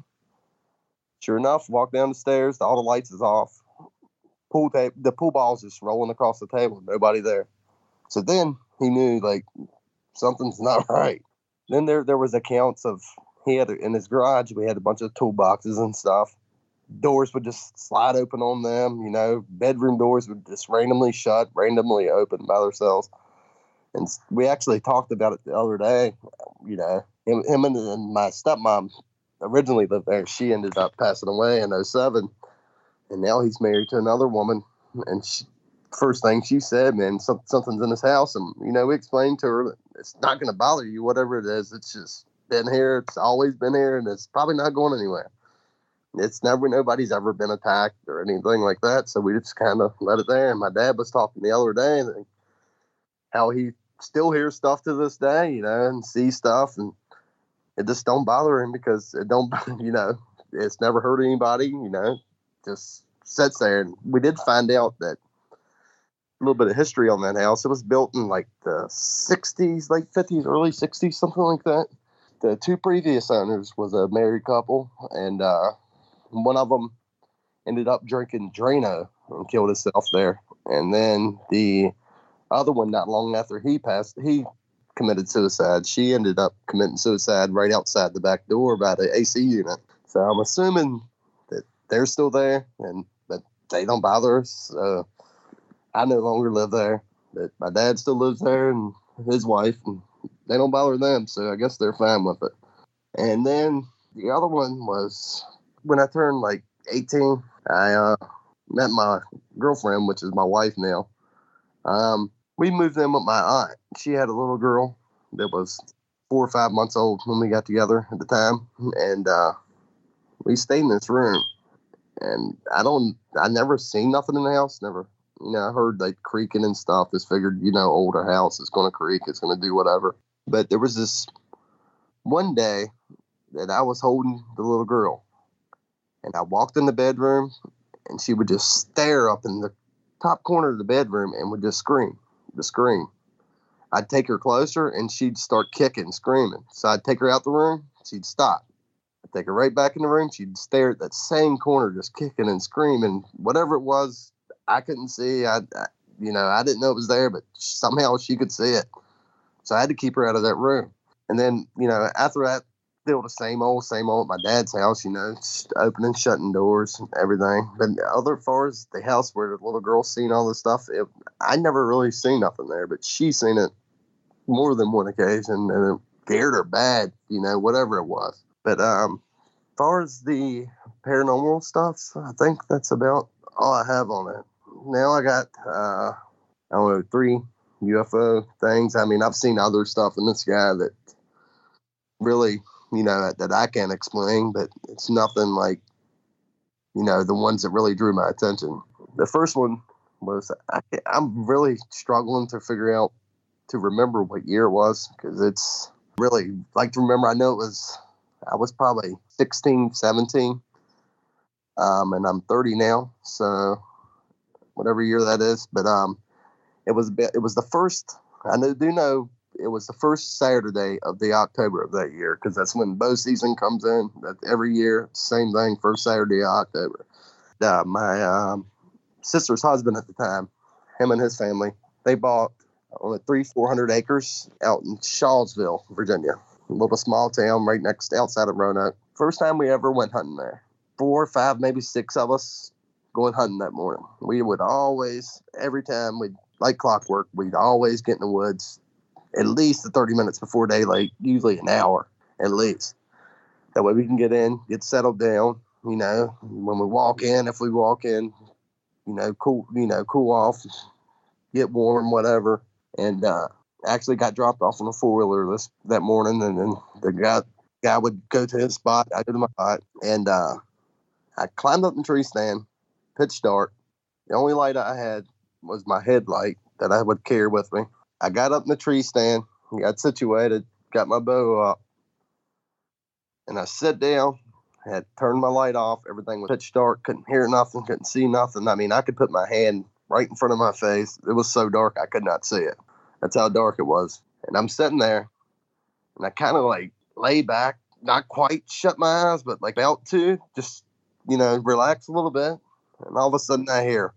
Sure enough, walk down the stairs, all the lights is off, pool tape, the pool balls just rolling across the table, nobody there. So then he knew, like, something's not right. Then there there was accounts of, he had in his garage, we had a bunch of toolboxes and stuff. Doors would just slide open on them, you know, bedroom doors would just randomly shut, randomly open by themselves. And we actually talked about it the other day, you know, him, him and, and my stepmom originally lived there. She ended up passing away in oh seven, and now he's married to another woman. And she, first thing she said, man, some, something's in this house. And, you know, we explained to her that it's not going to bother you, whatever it is. It's just been here. It's always been here, and it's probably not going anywhere. It's never, nobody's ever been attacked or anything like that. So we just kind of let it there. And my dad was talking the other day and how he still hear stuff to this day, you know, and see stuff, and it just don't bother him because it don't, you know, it's never hurt anybody, you know, just sits there. And we did find out that a little bit of history on that house. It was built in like the sixties, late fifties, early sixties, something like that. The two previous owners was a married couple, and uh, one of them ended up drinking Drano and killed himself there. And then the other one, not long after he passed, he committed suicide. She ended up committing suicide right outside the back door by the A C unit. So I'm assuming that they're still there and that they don't bother us. So I no longer live there. But my dad still lives there and his wife, and they don't bother them. So I guess they're fine with it. And then the other one was when I turned like eighteen, I uh, met my girlfriend, which is my wife now. Um, we moved in with my aunt. She had a little girl that was four or five months old when we got together at the time. And uh, we stayed in this room. And I don't, I never seen nothing in the house. Never, you know, I heard like creaking and stuff. Just figured, you know, older house is going to creak. It's going to do whatever. But there was this one day that I was holding the little girl, and I walked in the bedroom, and she would just stare up in the top corner of the bedroom and would just scream, just scream. I'd take her closer, and she'd start kicking, screaming. So I'd take her out the room, she'd stop. I'd take her right back in the room, she'd stare at that same corner, just kicking and screaming. Whatever it was, I couldn't see. I, I you know, I didn't know it was there, but somehow she could see it. So I had to keep her out of that room. And then, you know, after that, still the same old, same old at my dad's house, you know, opening, shutting doors and everything. But other far as the house where the little girl seen all this stuff, it, I never really seen nothing there, but she seen it more than one occasion, and it scared her bad, you know, whatever it was. But um, as far as the paranormal stuff, I think that's about all I have on it. Now I got, uh, I don't know, three U F O things. I mean, I've seen other stuff in the sky that really, you know, that, that I can't explain, but it's nothing like, you know, the ones that really drew my attention. The first one was, I, I'm really struggling to figure out, to remember what year it was, because it's really, like to remember, I know it was, I was probably sixteen, seventeen, um, and I'm thirty now, so whatever year that is, but um, it was, it was the first, I know, do know, it was the first Saturday of the October of that year, because that's when bow season comes in. That every year, same thing, first Saturday of October. Uh, my um, sister's husband at the time, him and his family, they bought on a three, four hundred acres out in Shawsville, Virginia, a little small town right next outside of Roanoke. First time we ever went hunting there. Four, five, maybe six of us going hunting that morning. We would always, every time we'd like clockwork, we'd always get in the woods at least thirty minutes before daylight, usually an hour at least. That way we can get in, get settled down, you know, when we walk in, if we walk in, you know, cool, you know, cool off, get warm, whatever. And uh, actually got dropped off on a four-wheeler this, that morning, and then the guy, guy would go to his spot, I go to my spot, and uh, I climbed up the tree stand, pitch dark. The only light I had was my headlight that I would carry with me. I got up in the tree stand, got situated, got my bow up, and I sat down, had turned my light off. Everything was pitch dark, couldn't hear nothing, couldn't see nothing. I mean, I could put my hand right in front of my face. It was so dark, I could not see it. That's how dark it was. And I'm sitting there, and I kind of like lay back, not quite shut my eyes, but like about to, just, you know, relax a little bit. And all of a sudden I hear,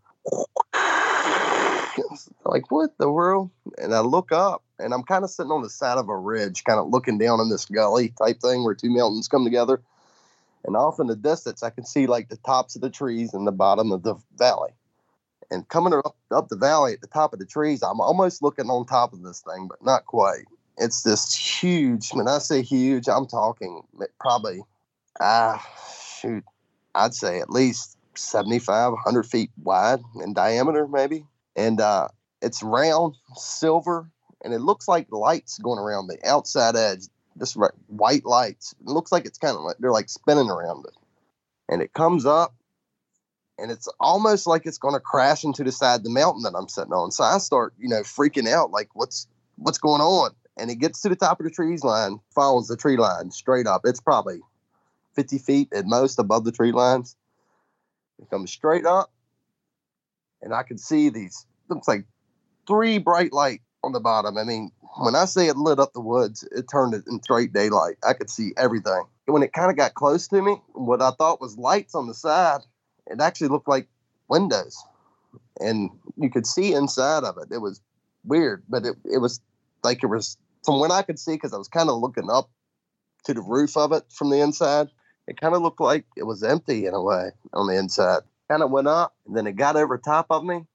like, what the world? And I look up, and I'm kind of sitting on the side of a ridge, kind of looking down in this gully type thing where two mountains come together. And off in the distance, I can see like the tops of the trees and the bottom of the valley. And coming up, up the valley at the top of the trees, I'm almost looking on top of this thing, but not quite. It's this huge, when I say huge, I'm talking probably, ah, shoot, I'd say at least seventy-five, one hundred feet wide in diameter, maybe. And uh, it's round, silver, and it looks like lights going around the outside edge, just white lights. It looks like it's kind of like, they're like spinning around it. And it comes up, and it's almost like it's going to crash into the side of the mountain that I'm sitting on. So I start, you know, freaking out, like, what's what's going on? And it gets to the top of the trees line, follows the tree line straight up. It's probably fifty feet at most above the tree lines. It comes straight up, and I can see these, looks like three bright light on the bottom. I mean, when I say it lit up the woods, it turned it in straight daylight. I could see everything. And when it kind of got close to me, what I thought was lights on the side, it actually looked like windows, and you could see inside of it. It was weird, but it, it was like it was, from what I could see, because I was kind of looking up to the roof of it from the inside, it kind of looked like it was empty in a way on the inside. Kind of went up, and then it got over top of me.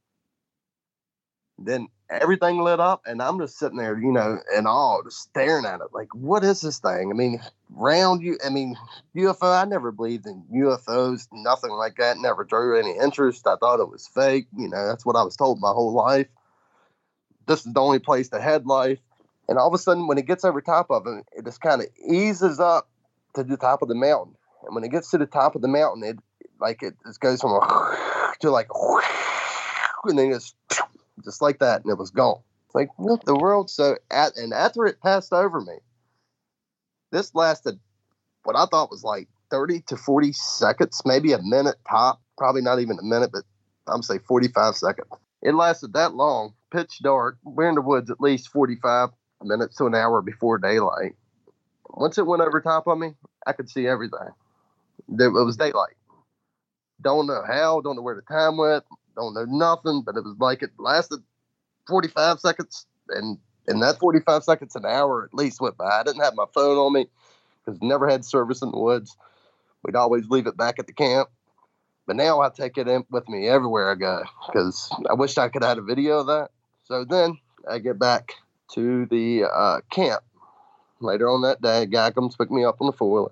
Then everything lit up, and I'm just sitting there, you know, in awe, just staring at it. Like, what is this thing? I mean, round you, I mean, U F O, I never believed in U F Os, nothing like that, never drew any interest. I thought it was fake. You know, that's what I was told my whole life. This is the only place that had life. And all of a sudden, when it gets over top of it, it just kind of eases up to the top of the mountain. And when it gets to the top of the mountain, it like it just goes from a to like a, and then it's just like that, and it was gone. It's like, what the world? So, at, and after it passed over me, This lasted what I thought was like thirty to forty seconds, maybe a minute top, probably not even a minute, but I'm say forty-five seconds. It lasted that long, pitch dark. We're in the woods at least forty-five minutes to an hour before daylight. Once it went over top of me, I could see everything. It was daylight. Don't know how, don't know where the time went, don't know nothing, but it was like it lasted forty-five seconds, and in that forty-five seconds, an hour at least went by. I didn't have my phone on me because never had service in the woods. We'd always leave it back at the camp. But now I take it in with me everywhere I go because I wish I could have had a video of that. So then I get back to the uh, camp. Later on that day, a guy comes pick me up on the four-wheeler.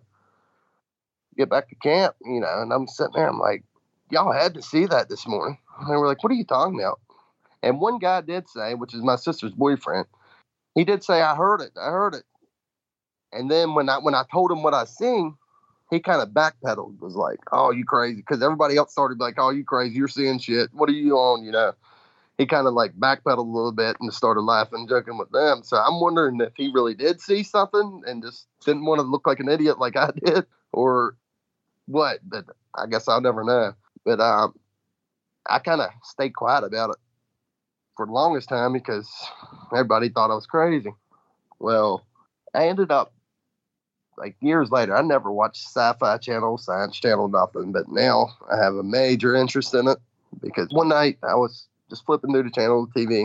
Get back to camp, you know, and I'm sitting there. I'm like, y'all had to see that this morning. And they were like, what are you talking about? And one guy did say, which is my sister's boyfriend, he did say, I heard it. I heard it. And then when I when I told him what I seen, he kind of backpedaled, was like, oh, you crazy. Because everybody else started like, oh, you crazy. You're seeing shit. What are you on, you know? He kind of like backpedaled a little bit and started laughing, joking with them. So I'm wondering if he really did see something and just didn't want to look like an idiot like I did or what. But I guess I'll never know. But um, I kind of stayed quiet about it for the longest time because everybody thought I was crazy. Well, I ended up, like years later, I never watched Sci-Fi Channel, Science Channel, nothing. But now I have a major interest in it because one night I was just flipping through the channel T V,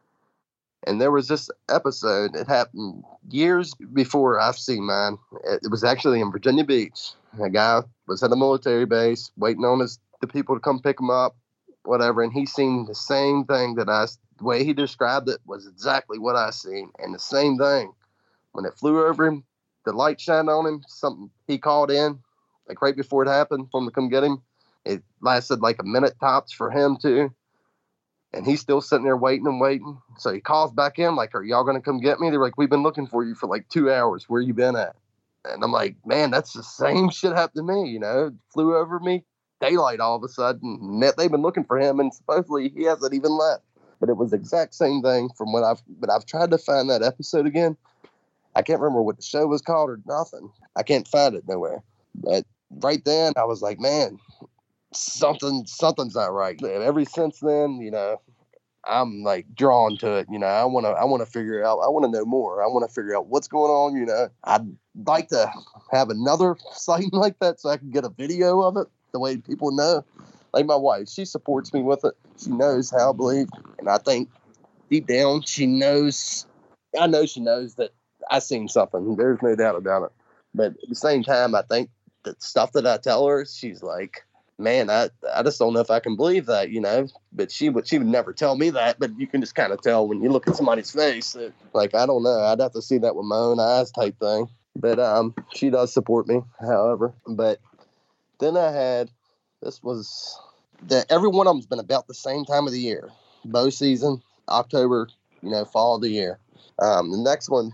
and there was this episode. It happened years before I've seen mine. It, it was actually in Virginia Beach. A guy was at a military base waiting on his the people to come pick him up, whatever, and he seen the same thing that I. The way he described it was exactly what I seen, and the same thing. When it flew over him, the light shined on him, something he called in, like right before it happened, for him to come get him. It lasted like a minute tops for him too. And he's still sitting there waiting and waiting. So he calls back in, like, are y'all going to come get me? They're like, we've been looking for you for like two hours. Where you been at? And I'm like, man, that's the same shit happened to me, you know? It flew over me, daylight all of a sudden. They've been looking for him, and supposedly he hasn't even left. But it was the exact same thing from when I've, but I've tried to find that episode again. I can't remember what the show was called or nothing. I can't find it nowhere. But right then, I was like, man, something, something's not right. And ever since then, you know, I'm like drawn to it. You know, I want to, I want to figure out, I want to know more. I want to figure out what's going on. You know, I'd like to have another sighting like that so I can get a video of it, the way people know. Like my wife, she supports me with it. She knows how I believe. And I think deep down, she knows, I know she knows that I seen something. There's no doubt about it. But at the same time, I think the stuff that I tell her, she's like, man, I, I just don't know if I can believe that, you know. But she would she would never tell me that. But you can just kind of tell when you look at somebody's face. That, like, I don't know. I'd have to see that with my own eyes type thing. But um, she does support me, however. But then I had, this was, the, every one of them's been about the same time of the year. Bow season, October, you know, fall of the year. Um, the next one,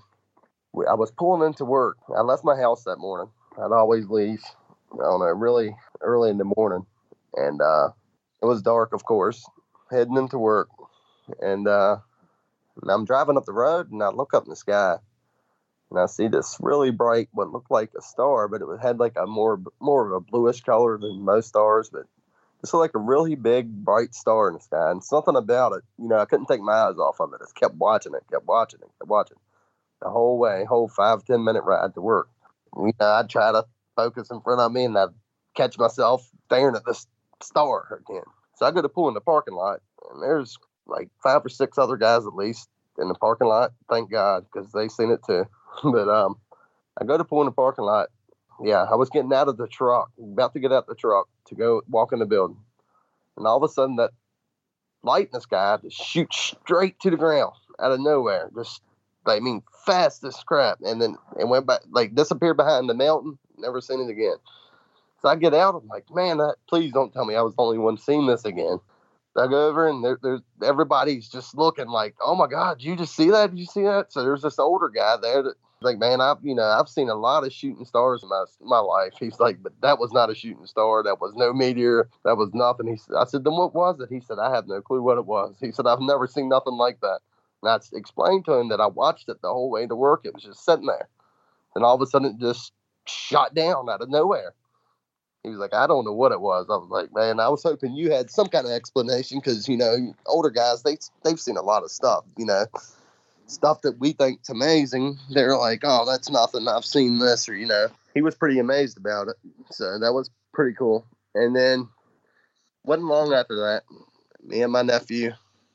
I was pulling into work. I left my house that morning. I'd always leave, I don't know, really early in the morning. And uh, it was dark, of course, heading into work. And, uh, and I'm driving up the road, and I look up in the sky, and I see this really bright, what looked like a star, but it had like a more more of a bluish color than most stars. But this looked like a really big, bright star in the sky. And something about it, you know, I couldn't take my eyes off of it. I just kept watching it, kept watching it, kept watching it. The whole way, whole five, ten minute ride to work. You know, I'd try to focus in front of me, and I'd catch myself staring at this star again. So I go to pull in the parking lot, and there's like five or six other guys at least in the parking lot. Thank God, because they seen it too. But um, I go to pull in the parking lot. Yeah, I was getting out of the truck, about to get out the truck to go walk in the building. And all of a sudden, that light in the sky just shoots straight to the ground out of nowhere. Just, I mean, fast as crap. And then it went back, like disappeared behind the mountain. Never seen it again. So I get out. I'm like, man, that, please don't tell me I was the only one seeing this again. So I go over, and there, there's everybody's just looking like, oh my God, did you just see that? Did you see that? So there's this older guy there that, like, man, I've you know I've seen a lot of shooting stars in my my life. He's like, but that was not a shooting star. That was no meteor. That was nothing. He said, I said, then what was it? He said, I have no clue what it was. He said, I've never seen nothing like that. And I explained to him that I watched it the whole way to work. It was just sitting there. and all of a sudden it just shot down out of nowhere. He was like, I don't know what it was. I was like, man, I was hoping you had some kind of explanation because, you know, older guys, they, they've seen a lot of stuff, you know, stuff that we think's amazing. They're like, oh, that's nothing. I've seen this, or, you know, he was pretty amazed about it. So that was pretty cool. And then wasn't long after that, me and my nephew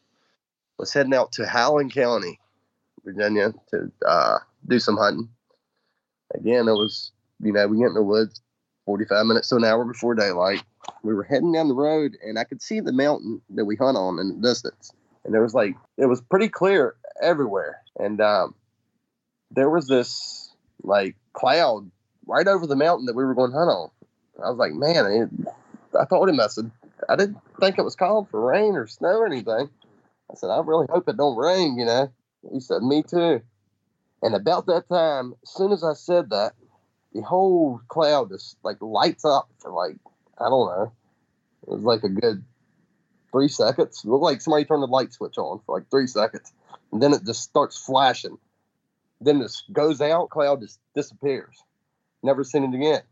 was heading out to Howland County, Virginia, to uh, do some hunting. Again, it was, you know, we get in the woods forty-five minutes to an hour before daylight. We were heading down the road, and I could see the mountain that we hunt on in the distance. And there was like, it was pretty clear everywhere. And um, there was this like cloud right over the mountain that we were going to hunt on. I was like, man, it, I thought it must have, I didn't think it was called for rain or snow or anything. I said, I really hope it don't rain, you know. He said, me too. And about that time, as soon as I said that, the whole cloud just like lights up for like, I don't know. It was like a good three seconds. It looked like somebody turned the light switch on for like three seconds. And then it just starts flashing. Then this goes out, cloud just disappears. Never seen it again.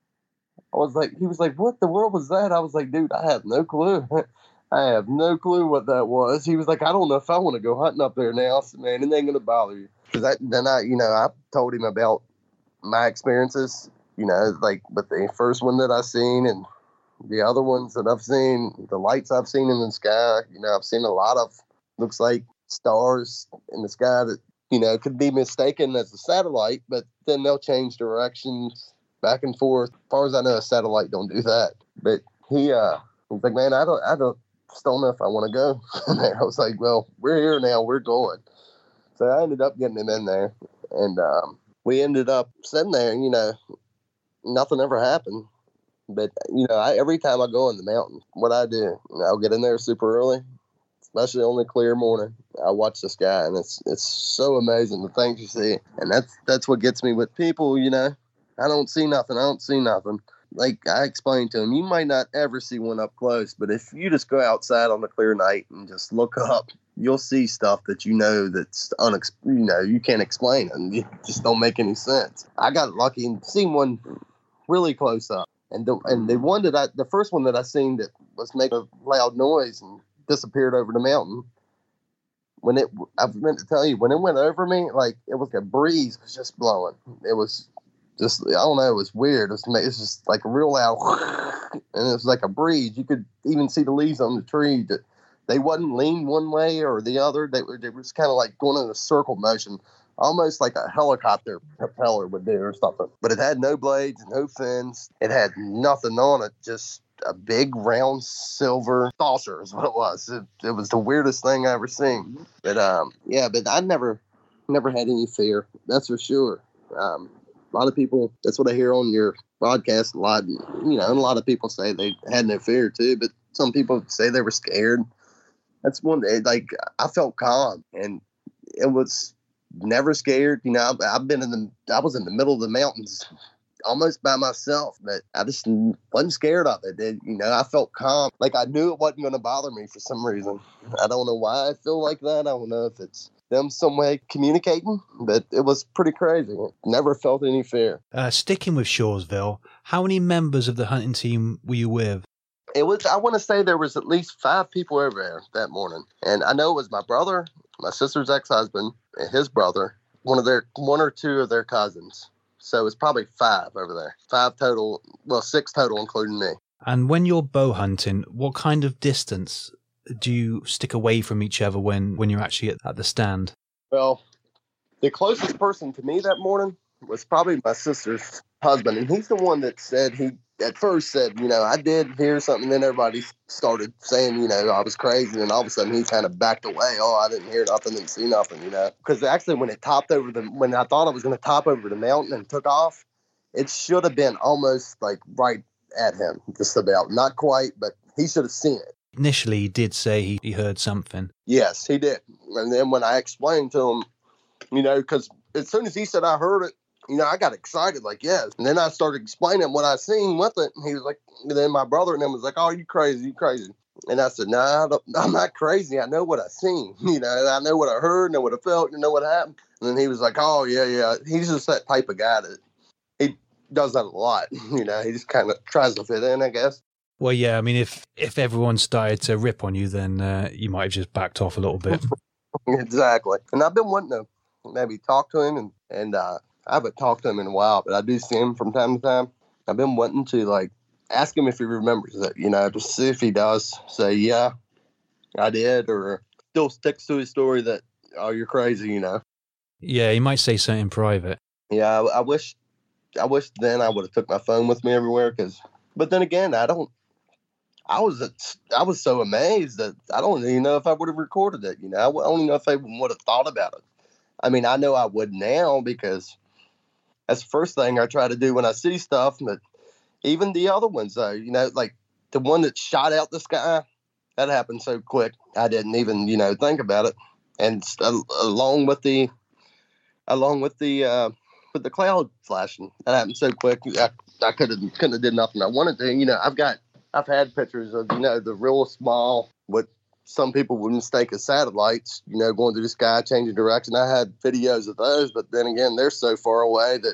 I was like, he was like, what the world was that? I was like, dude, I have no clue. I have no clue what that was. He was like, I don't know if I want to go hunting up there now. I said, man, it ain't going to bother you. Because then I, you know, I told him about my experiences, you know, like with the first one that I seen and the other ones that I've seen, the lights I've seen in the sky. You know, I've seen a lot of, looks like stars in the sky that, you know, could be mistaken as a satellite, but then they'll change directions back and forth. As far as I know, a satellite don't do that. But he, uh, was like, man, I don't, I don't, just don't know if I want to go in there. I was like, well, we're here now, we're going. So I ended up getting him in there, and um, we ended up sitting there, and, you know, nothing ever happened. But, you know, I, every time I go in the mountain, what I do, I'll get in there super early, especially on a clear morning. I watch the sky, and it's it's so amazing the things you see. And that's that's what gets me with people, you know. I don't see nothing. I don't see nothing. Like I explained to them, you might not ever see one up close, but if you just go outside on a clear night and just look up, you'll see stuff that you know that's unex- you know, you can't explain it, and it just don't make any sense. I got lucky and seen one really close up, and the and the one that I, the first one that I seen that was making a loud noise and disappeared over the mountain. When it, I meant to tell you, when it went over me, like it was like a breeze was just blowing. It was just, I don't know, it was weird. It was, it was just like a real loud, and it was like a breeze. You could even see the leaves on the tree. That they wasn't leaned one way or the other. They were, they was kind of like going in a circle motion, almost like a helicopter propeller would do or something. But it had no blades, no fins. It had nothing on it, just a big round silver saucer is what it was. It, it was the weirdest thing I ever seen. But um, yeah, but I never, never had any fear. That's for sure. Um, a lot of people, that's what I hear on your broadcast a lot. You know, and a lot of people say they had no fear too, but some people say they were scared. That's one day, like, I felt calm, and it was never scared. You know, I've, I've been in the, I was in the middle of the mountains almost by myself, but I just wasn't scared of it. it. You know, I felt calm. Like I knew it wasn't going to bother me for some reason. I don't know why I feel like that. I don't know if it's them some way communicating, but it was pretty crazy. Never felt any fear. Uh, sticking with Shawsville, how many members of the hunting team were you with? It was, I want to say there was at least five people over there that morning. And I know it was my brother, my sister's ex-husband, and his brother, one of their, one or two of their cousins. So it's probably five over there. Five total, well, six total, including me. And when you're bow hunting, what kind of distance do you stick away from each other when, when you're actually at, at the stand? Well, the closest person to me that morning was probably my sister's husband. And he's the one that said, he at first said, you know, I did hear something. Then everybody started saying, you know, I was crazy. And all of a sudden he kind of backed away. Oh, I didn't hear nothing, didn't see nothing, you know. Because actually when it topped over the, when I thought I was going to top over the mountain and took off, it should have been almost like right at him, just about. Not quite, but he should have seen it. Initially, he did say he, he heard something. Yes, he did. And then when I explained to him, you know, because as soon as he said I heard it, you know, I got excited, like, yes. And then I started explaining what I seen with it. And he was like, and then my brother and him was like, oh, you crazy, you crazy. And I said, no, nah, I'm not crazy. I know what I seen. You know, I know what I heard, know what I felt, you know what happened. And then he was like, oh, yeah, yeah. He's just that type of guy that he does that a lot. You know, he just kind of tries to fit in, I guess. Well, yeah, I mean, if, if everyone started to rip on you, then uh, you might have just backed off a little bit. Exactly. And I've been wanting to maybe talk to him, and, and uh, I haven't talked to him in a while, but I do see him from time to time. I've been wanting to, like, ask him if he remembers it, you know, to see if he does say, yeah, I did, or still sticks to his story that, oh, you're crazy, you know. Yeah, he might say something in private. Yeah, I, I wish I wish then I would have took my phone with me everywhere, because, but then again, I don't, I was I was so amazed that I don't even know if I would have recorded it, you know. I don't even know if I would have thought about it. I mean, I know I would now, because that's the first thing I try to do when I see stuff, but even the other ones, though, you know, like the one that shot out the sky, that happened so quick, I didn't even, you know, think about it. And uh, along with the, along with the, uh, with the cloud flashing, that happened so quick, I, I could have, couldn't have did nothing I wanted to. You know, I've got, I've had pictures of, you know, the real small, what some people would mistake as satellites, you know, going through the sky, changing direction. I had videos of those, but then again, they're so far away that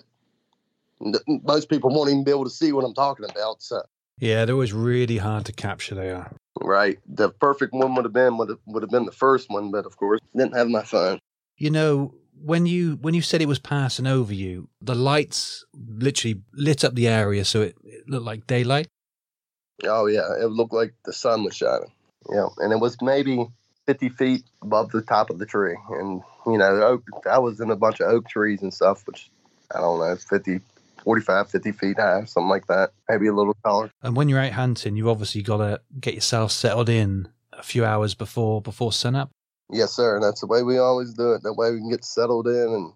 most people won't even be able to see what I'm talking about. So yeah, they're always really hard to capture. They are. Right. The perfect one would have been would have, would have been the first one, but of course, didn't have my phone. You know, when you when you said it was passing over you, the lights literally lit up the area, so it, it looked like daylight. Oh yeah, it looked like the sun was shining. Yeah, and it was maybe fifty feet above the top of the tree, and you know, oak, I was in a bunch of oak trees and stuff, which I don't know, fifty. forty-five, fifty feet high, something like that. Maybe a little taller. And when you're out hunting, you obviously got to get yourself settled in a few hours before before sunup. Yes, sir. And that's the way we always do it. That way we can get settled in. And,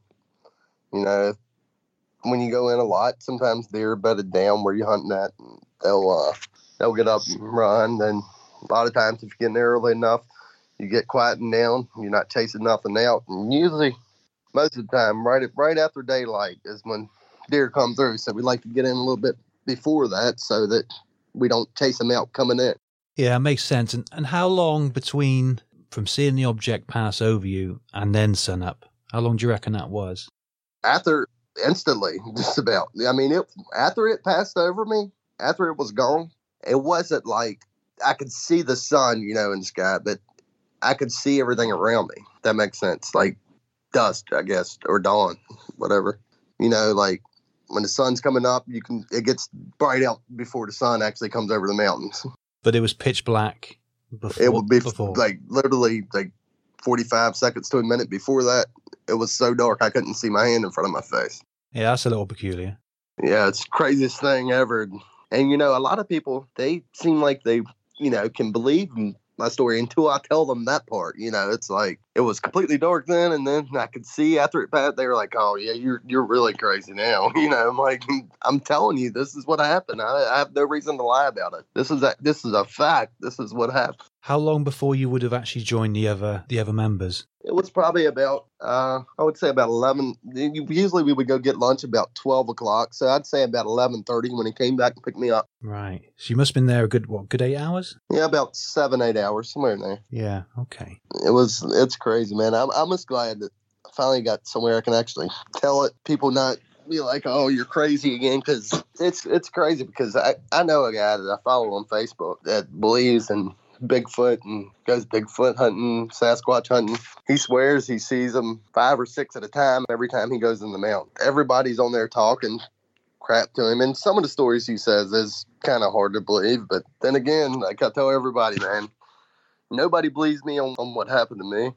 you know, when you go in a lot, sometimes deer are bedded down where you're hunting at. And they'll, uh, they'll get up and run. Then a lot of times if you get in there early enough, you get quieting down. You're not chasing nothing out. And usually, most of the time, right, right after daylight is when deer come through, so we like to get in a little bit before that so that we don't chase them out coming in. Yeah, it makes sense. And and how long between from seeing the object pass over you and then sunup? How long do you reckon that was? After, instantly, just about. I mean, it after it passed over me, after it was gone, it wasn't like I could see the sun, you know, in the sky, but I could see everything around me. If that makes sense. Like dusk, I guess, or dawn, whatever. You know, like when the sun's coming up, you can it gets bright out before the sun actually comes over the mountains. But it was pitch black before. It would be before. like literally like forty-five seconds to a minute before that. It was so dark I couldn't see my hand in front of my face. Yeah, that's a little peculiar. Yeah, it's the craziest thing ever. And, you know, a lot of people, they seem like they, you know, can believe my story until I tell them that part. You know, it's like it was completely dark then, and then I could see after it passed, they were like, "Oh yeah, you're you're really crazy now." You know, I'm like, I'm telling you, this is what happened. I, I have no reason to lie about it. This is a this is a fact. This is what happened. How long before you would have actually joined the other the other members? It was probably about, uh, I would say about eleven. Usually we would go get lunch about twelve o'clock. So I'd say about eleven thirty when he came back and picked me up. Right. So you must have been there a good, what, good eight hours? Yeah, about seven, eight hours, somewhere in there. Yeah, okay. It was, it's crazy, man. I'm, I'm just glad that I finally got somewhere I can actually tell it. People not be like, oh, you're crazy again, because it's, it's crazy because I, I know a guy that I follow on Facebook that believes in Bigfoot and goes Bigfoot hunting, Sasquatch hunting. He swears he sees them five or six at a time every time he goes in the mountain. Everybody's on there talking crap to him, and some of the stories he says is kind of hard to believe. But then again, like I tell everybody, man, nobody believes me on, on what happened to me.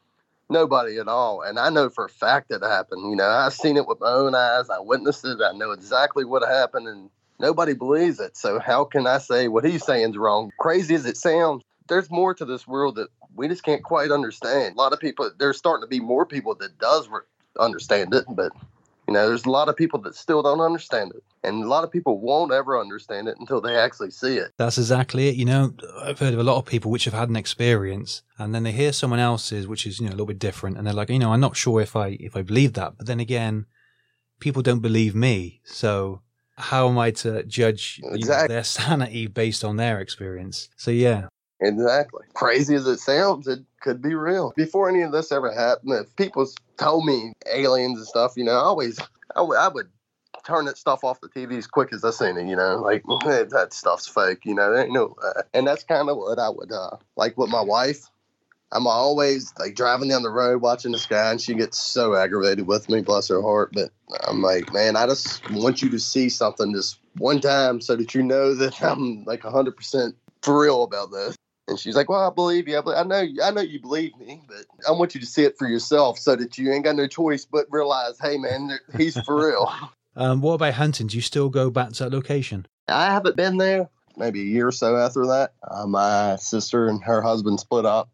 Nobody at all. And I know for a fact that it happened. You know, I've seen it with my own eyes. I witnessed it. I know exactly what happened, and nobody believes it. So how can I say what he's saying is wrong? Crazy as it sounds, there's more to this world that we just can't quite understand. A lot of people, there's starting to be more people that does re- understand it, but, you know, there's a lot of people that still don't understand it. And a lot of people won't ever understand it until they actually see it. That's exactly it. You know, I've heard of a lot of people which have had an experience and then they hear someone else's, which is, you know, a little bit different. And they're like, you know, I'm not sure if I, if I believe that. But then again, people don't believe me. So how am I to judge Exactly. you know, their sanity based on their experience? So, yeah. Exactly. Crazy as it sounds, it could be real. Before any of this ever happened, if people told me aliens and stuff, you know, I always, I, w- I would turn that stuff off the T V as quick as I seen it, you know, like, that stuff's fake, you know, there ain't no, uh, and that's kind of what I would, uh, like with my wife. I'm always like driving down the road watching the sky, and she gets so aggravated with me, bless her heart. But I'm like, man, I just want you to see something this one time so that you know that I'm like one hundred percent for real about this. And she's like, well, I believe you. I, believe, I know I know you believe me, but I want you to see it for yourself so that you ain't got no choice but realize, hey, man, he's for real. Um, what about hunting? Do you still go back to that location? I haven't been there maybe a year or so after that. Uh, my sister and her husband split up.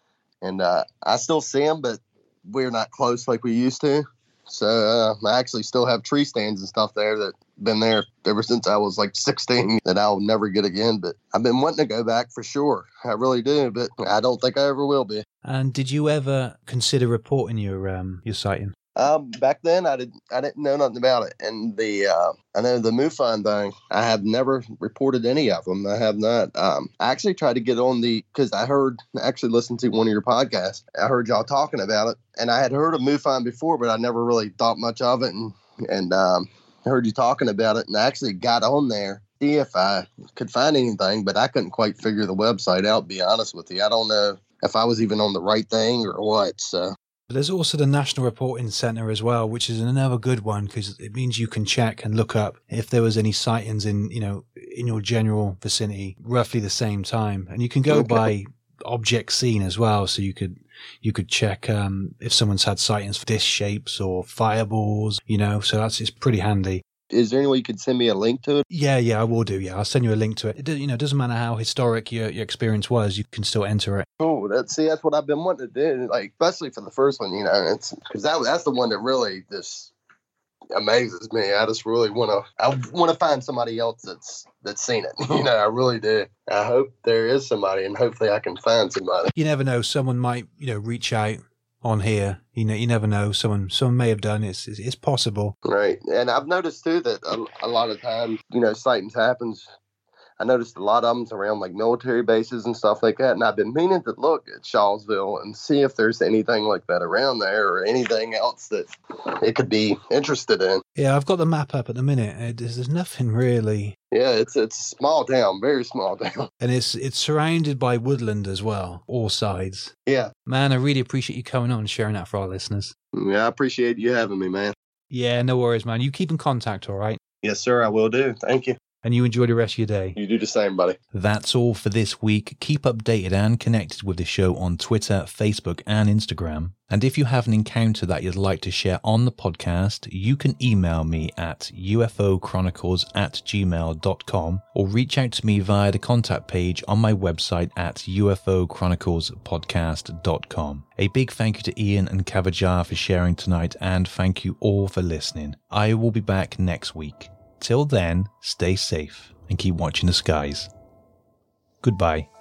And uh, I still see them, but we're not close like we used to. So uh, I actually still have tree stands and stuff there that been there ever since I was like sixteen that I'll never get again. But I've been wanting to go back for sure. I really do, but I don't think I ever will be. And did you ever consider reporting your um your sighting? Um, back then I didn't I didn't know nothing about it. And the uh, I know the MUFON thing, I have never reported any of them. I have not. Um, I actually tried to get on the, because I heard, I actually listened to one of your podcasts. I heard y'all talking about it, and I had heard of MUFON before, but I never really thought much of it. And and um, I heard you talking about it, and I actually got on there to see if I could find anything, but I couldn't quite figure the website out. To be honest with you, I don't know if I was even on the right thing or what. So. But there's also the National Reporting Center as well, which is another good one because it means you can check and look up if there was any sightings in, you know, in your general vicinity, roughly the same time. And you can go Okay. by object seen as well. So you could, you could check, um, if someone's had sightings for disc shapes or fireballs, you know, so that's, it's pretty handy. Is there any way you could send me a link to it? Yeah, yeah, I will do. Yeah, I'll send you a link to it. It do- you know, it doesn't matter how historic your, your experience was, you can still enter it. Cool. That's see, that's what I've been wanting to do. Like, especially for the first one, you know, it's because that that's the one that really just amazes me. I just really want to. I want to find somebody else that's that's seen it. You know, I really do. I hope there is somebody, and hopefully I can find somebody. You never know. Someone might, you know, reach out on here. You know, you never know. Someone, someone may have done. It's, it's, it's possible. Right. And I've noticed too that a, a lot of times, you know, sightings happens. I noticed a lot of them around like military bases and stuff like that. And I've been meaning to look at Shawsville and see if there's anything like that around there or anything else that it could be interested in. Yeah, I've got the map up at the minute. It, there's, there's nothing really. Yeah, it's it's a small town, very small town. And it's it's surrounded by woodland as well, all sides. Yeah. Man, I really appreciate you coming on and sharing that for our listeners. Yeah, I appreciate you having me, man. Yeah, no worries, man. You keep in contact, all right? Yes, sir, I will do. Thank you. And you enjoy the rest of your day. You do the same, buddy. That's all for this week. Keep updated and connected with the show on Twitter, Facebook, and Instagram. And if you have an encounter that you'd like to share on the podcast, you can email me at U F O chronicles at gmail dot com or reach out to me via the contact page on my website at U F O chronicles podcast dot com. A big thank you to Ian and Kavajar for sharing tonight, and thank you all for listening. I will be back next week. Till then, stay safe and keep watching the skies. Goodbye.